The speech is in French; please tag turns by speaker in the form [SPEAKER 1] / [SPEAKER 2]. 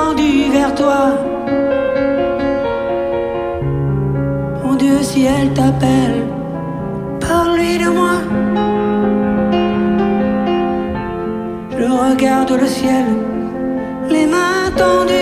[SPEAKER 1] tendue vers toi. Mon Dieu, si elle t'appelle, parle-lui de moi. Je regarde le ciel, les mains tendues